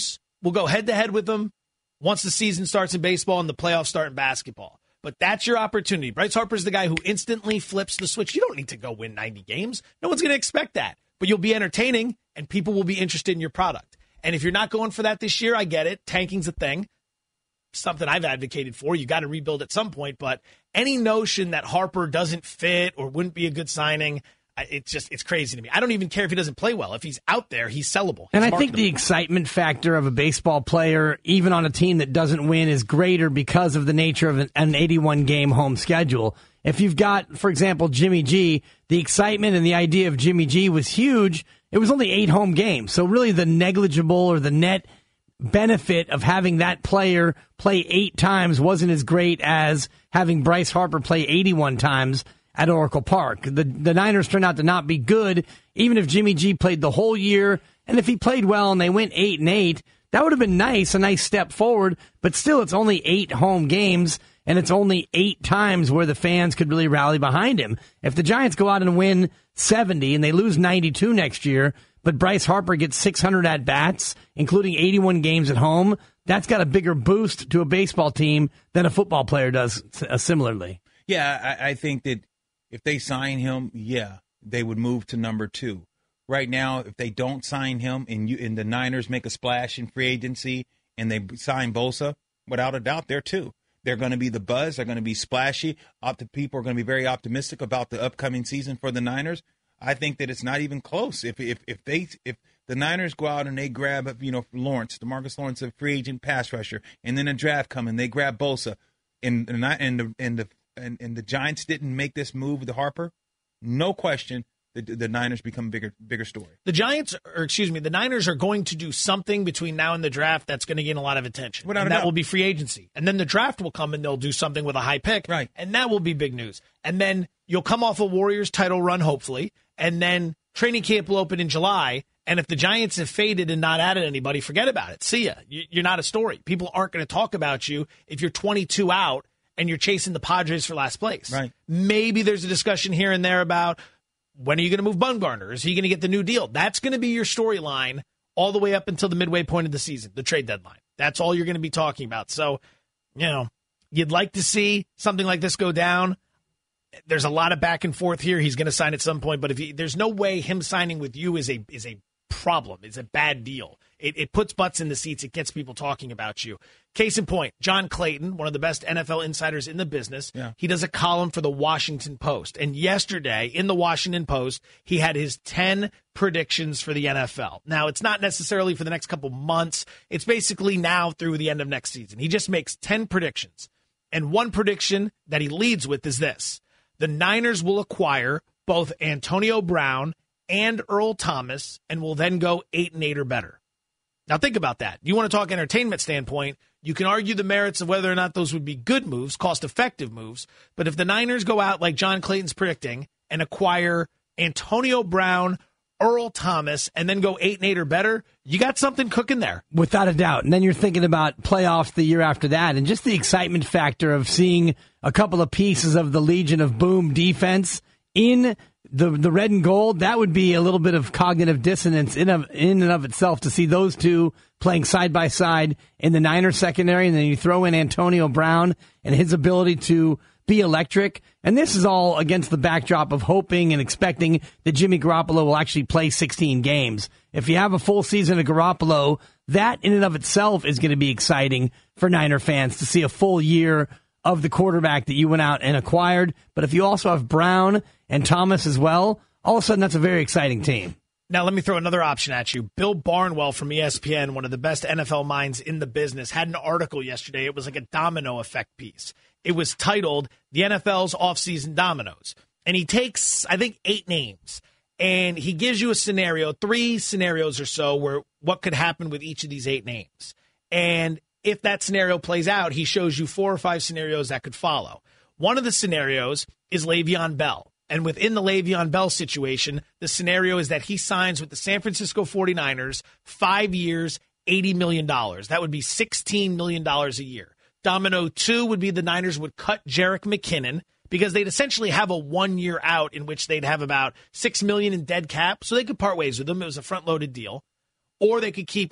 will go head-to-head with them once the season starts in baseball and the playoffs start in basketball. But that's your opportunity. Bryce Harper's the guy who instantly flips the switch. You don't need to go win ninety games. No one's going to expect that. But you'll be entertaining, and people will be interested in your product. And if you're not going for that this year, I get it. Tanking's a thing. Something I've advocated for. You got to rebuild at some point. But any notion that Harper doesn't fit or wouldn't be a good signing, it's just it's crazy to me. I don't even care if he doesn't play well. If he's out there, he's sellable. He's and I marketable. think the excitement factor of a baseball player, even on a team that doesn't win, is greater because of the nature of an eighty-one game home schedule. If you've got, for example, Jimmy G, the excitement and the idea of Jimmy G was huge. It was only eight home games. So really the negligible or the net benefit of having that player play eight times wasn't as great as having Bryce Harper play eighty-one times at Oracle Park. The the Niners turned out to not be good, even if Jimmy G played the whole year. And if he played well and they went eight and eight, that would have been nice, a nice step forward. But still, it's only eight home games, and it's only eight times where the fans could really rally behind him. If the Giants go out and win seventy and they lose ninety-two next year, but Bryce Harper gets six hundred at-bats, including eighty-one games at home, that's got a bigger boost to a baseball team than a football player does uh, similarly. Yeah, I, I think that if they sign him, yeah, they would move to number two. Right now, if they don't sign him and you and the Niners make a splash in free agency and they sign Bosa, without a doubt, they're two. They're going to be the buzz. They're going to be splashy. Opt- people are going to be very optimistic about the upcoming season for the Niners. I think that it's not even close. If if if they if the Niners go out and they grab, you know, Lawrence, DeMarcus Lawrence, a free agent pass rusher, and then a draft coming, they grab Bosa, and and and the and the and, and the Giants didn't make this move with Harper, no question, the the Niners become a bigger bigger story. The Giants, or excuse me, the Niners are going to do something between now and the draft that's going to gain a lot of attention. Without and a that doubt. will be free agency. And then the draft will come and they'll do something with a high pick. Right. And that will be big news. And then you'll come off a Warriors title run, hopefully. And then training camp will open in July. And if the Giants have faded and not added anybody, forget about it. See ya. You're not a story. People aren't going to talk about you if you're twenty-two out and you're chasing the Padres for last place. Right. Maybe there's a discussion here and there about, when are you going to move Bumgarner? Is he going to get the new deal? That's going to be your storyline all the way up until the midway point of the season, the trade deadline. That's all you're going to be talking about. So, you know, you'd like to see something like this go down. There's a lot of back and forth here. He's going to sign at some point, but if he, there's no way him signing with you is a is a problem. It's a bad deal. It, it puts butts in the seats. It gets people talking about you. Case in point, John Clayton, one of the best N F L insiders in the business, yeah. he does a column for the Washington Post. And yesterday, in the Washington Post, he had his ten predictions for the N F L. Now, it's not necessarily for the next couple months. It's basically now through the end of next season. He just makes ten predictions. And one prediction that he leads with is this. The Niners will acquire both Antonio Brown and Earl Thomas and will then go eight and eight or better. Now think about that. You want to talk entertainment standpoint, you can argue the merits of whether or not those would be good moves, cost-effective moves, but if the Niners go out like John Clayton's predicting and acquire Antonio Brown, Earl Thomas, and then go eight and eight or better, you got something cooking there. Without a doubt. And then you're thinking about playoffs the year after that, and just the excitement factor of seeing a couple of pieces of the Legion of Boom defense in the the red and gold. That would be a little bit of cognitive dissonance in of in and of itself to see those two playing side by side in the Niners secondary, and then you throw in Antonio Brown and his ability to be electric. And this is all against the backdrop of hoping and expecting that Jimmy Garoppolo will actually play sixteen games. If you have a full season of Garoppolo, that in and of itself is going to be exciting for Niner fans to see a full year of the quarterback that you went out and acquired. But if you also have Brown and Thomas as well, all of a sudden that's a very exciting team. Now, let me throw another option at you. Bill Barnwell from E S P N, one of the best N F L minds in the business, had an article yesterday. It was like a domino effect piece. It was titled The N F L's Offseason Dominoes. And he takes, I think, eight names. And he gives you a scenario, three scenarios or so, where what could happen with each of these eight names. And if that scenario plays out, he shows you four or five scenarios that could follow. One of the scenarios is Le'Veon Bell. And within the Le'Veon Bell situation, the scenario is that he signs with the San Francisco forty-niners, five years, eighty million dollars. That would be sixteen million dollars a year. Domino two would be the Niners would cut Jerick McKinnon because they'd essentially have a one-year out in which they'd have about six million dollars in dead cap, so they could part ways with him. It was a front-loaded deal. Or they could keep him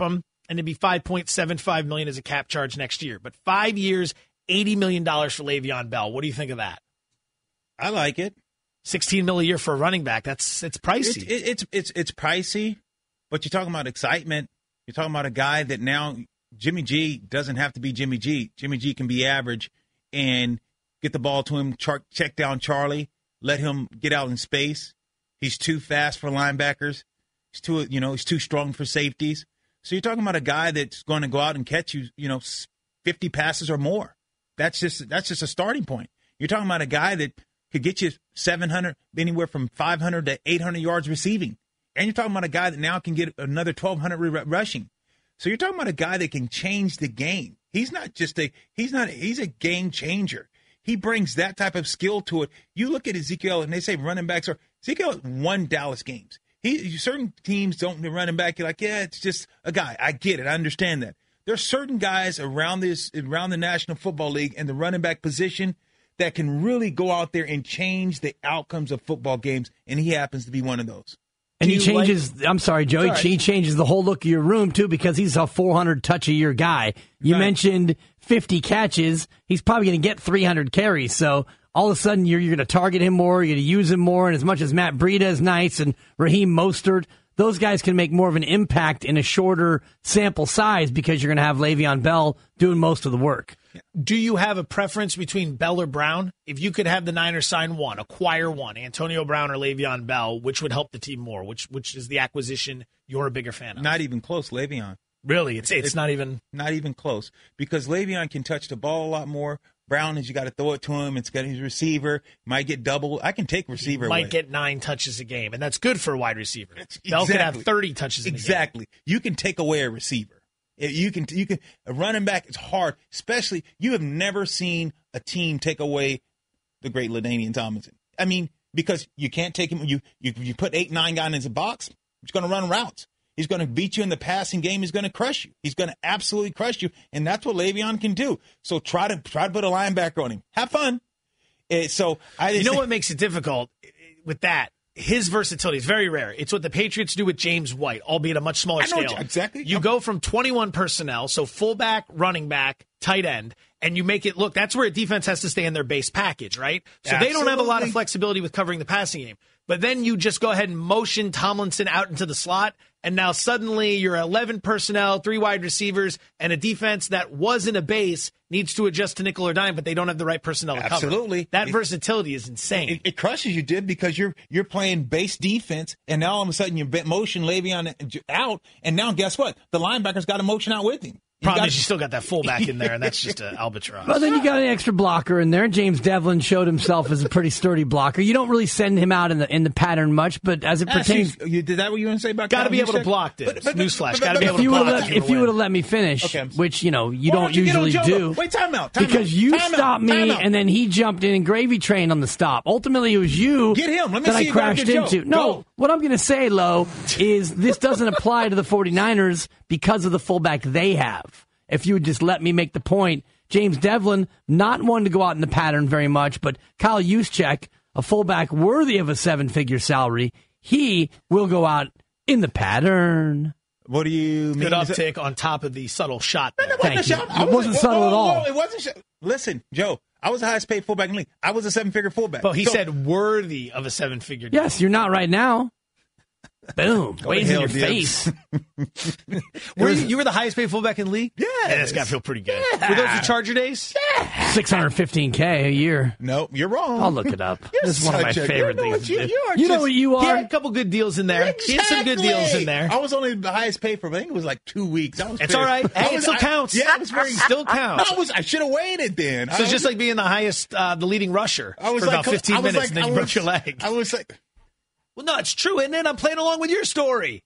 and it'd be five point seven five million dollars as a cap charge next year. But five years, eighty million dollars for Le'Veon Bell. What do you think of that? I like it. sixteen mil a year for a running back. That's it's pricey. It's, it, it's it's it's pricey, but you're talking about excitement. You're talking about a guy that now Jimmy G doesn't have to be Jimmy G. Jimmy G can be average and get the ball to him, char- check down Charlie, let him get out in space. He's too fast for linebackers. He's too you know he's too strong for safeties. So you're talking about a guy that's going to go out and catch you you know fifty passes or more. That's just that's just a starting point. You're talking about a guy that could get you seven hundred, anywhere from five hundred to eight hundred yards receiving. And you're talking about a guy that now can get another twelve hundred r- rushing. So you're talking about a guy that can change the game. He's not just a, he's not, he's a game changer. He brings that type of skill to it. You look at Ezekiel and they say running backs are, Ezekiel won Dallas games. He, certain teams don't running back. You're like, yeah, it's just a guy. I get it. I understand that. There's certain guys around this, around the National Football League and the running back position that can really go out there and change the outcomes of football games, and he happens to be one of those. And he changes, like, I'm sorry, Joey, right. he changes the whole look of your room, too, because he's a four hundred touch a year guy. You right. mentioned fifty catches. He's probably going to get three hundred carries, so all of a sudden you're, you're going to target him more, you're going to use him more, and as much as Matt Breida is nice and Raheem Mostert, those guys can make more of an impact in a shorter sample size because you're going to have Le'Veon Bell doing most of the work. Do you have a preference between Bell or Brown? If you could have the Niners sign one, acquire one, Antonio Brown or Le'Veon Bell, which would help the team more? Which which is the acquisition you're a bigger fan of? Not even close, Le'Veon. Really? It's it's, it's not even? Not even close. Because Le'Veon can touch the ball a lot more. Brown is you got to throw it to him. It's got his receiver. Might get double. I can take receiver he might away. get nine touches a game, and that's good for a wide receiver. Exactly. Bell could have thirty touches in exactly. a game. You can take away a receiver. You can, you can, a running back is hard, especially you have never seen a team take away the great LaDainian Tomlinson. I mean, because you can't take him, you, you, you put eight, nine guys in his box, he's going to run routes. He's going to beat you in the passing game. He's going to crush you. He's going to absolutely crush you. And that's what Le'Veon can do. So try to, try to put a linebacker on him. Have fun. Uh, so I, you know what makes it difficult with that? His versatility is very rare. It's what the Patriots do with James White, albeit a much smaller I know scale. Exactly. You go from twenty-one personnel, so fullback, running back, tight end, and you make it look, that's where a defense has to stay in their base package, right? So Absolutely. They don't have a lot of flexibility with covering the passing game. But then you just go ahead and motion Tomlinson out into the slot, and now suddenly you're eleven personnel, three wide receivers, and a defense that wasn't a base needs to adjust to nickel or dime, but they don't have the right personnel to Absolutely. cover. Absolutely. That it, versatility is insane. It, it crushes you, Dib, because you're you're playing base defense, and now all of a sudden you motion Le'Veon out, and now guess what? The linebacker's got to motion out with him. Problem is you still got that fullback in there, and that's just an albatross. Well, then you got an extra blocker in there. James Devlin showed himself as a pretty sturdy blocker. You don't really send him out in the in the pattern much, but as it Actually, pertains, you, did that what you want to say about? Got to be able to block this. Newsflash, got to be able to block. Let, if you would have let me finish, okay, which you know you don't, don't you usually do. Wait, time out. Time because out, you time stopped out, me, and then he jumped in and gravy trained on the stop. Ultimately, it was you Get him. Let me that see I crashed into. Joe. No, Go. what I'm going to say, Lo, is this doesn't apply to the 49ers because of the fullback they have. If you would just let me make the point, James Devlin, not one to go out in the pattern very much, but Kyle Juszczyk, a fullback worthy of a seven-figure salary, he will go out in the pattern. What do you mean? Good uptick on top of the subtle shot. No, no, Thank you. Shot. It wasn't was, subtle whoa, at all. Whoa, it wasn't. Sh- Listen, Joe, I was the highest paid fullback in the league. I was a seven-figure fullback. But he so, said worthy of a seven-figure deal. Yes, you're not right now. Boom. Waves in your Dibs. face. were you, you were the highest paid fullback in the league? Yeah. Yeah, that's got to feel pretty good. Yeah. Were those the Charger days? Yeah. six hundred fifteen K a year. No, you're wrong. I'll look it up. This is one of my favorite you know things you, to do. You, You, just, know what you He are? had a couple good deals in there. Exactly. He had some good deals in there. I was only the highest paid for, I think it was like two weeks. I was It's fair. all right. Hey, I was, it still I, counts. Yeah, it was very still counts. I was. I should have waited then. So it's just like being the highest, uh, the leading rusher I was for like, about fifteen I was minutes, like, and then I you was, broke your leg. I was like, well, no, it's true, and then I'm playing along with your story.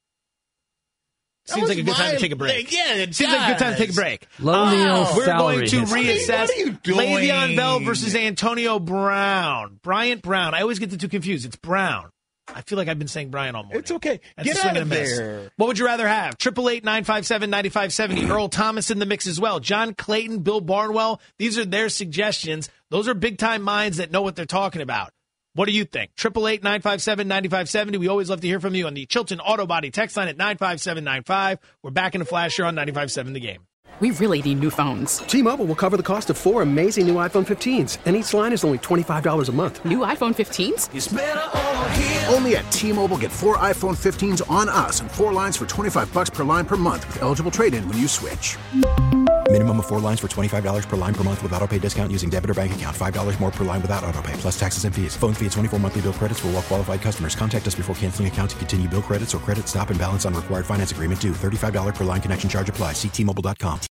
Seems like a good time to take a break. Yeah, it Seems does. like a good time to take a break. Low Neil We're salary going to history. reassess What are you doing? Le'Veon Bell versus Antonio Brown. Bryant Brown. I always get the two confused. It's Brown. I feel like I've been saying Brian all morning. It's okay. That's Get a swing out and of a miss. there. What would you rather have? eight eight eight, nine five seven, nine five seven zero. Earl Thomas in the mix as well. John Clayton, Bill Barnwell. These are their suggestions. Those are big-time minds that know what they're talking about. What do you think? eight eight eight, nine five seven, nine five seven zero. We always love to hear from you on the Chilton Auto Body text line at nine five seven nine five. We're back in a flash here on ninety-five point seven The Game. We really need new phones. T-Mobile will cover the cost of four amazing new iPhone fifteens, and each line is only twenty-five dollars a month. New iPhone fifteens? It's better over here. Only at T-Mobile, get four iPhone fifteens on us and four lines for twenty-five dollars per line per month with eligible trade-in when you switch. Minimum of four lines for twenty-five dollars per line per month with autopay discount using debit or bank account. five dollars more per line without autopay, plus taxes and fees. Phone fee at twenty-four monthly bill credits for well-qualified customers. Contact us before canceling account to continue bill credits or credit stop and balance on required finance agreement due. thirty-five dollars per line connection charge applies. See T Mobile dot com.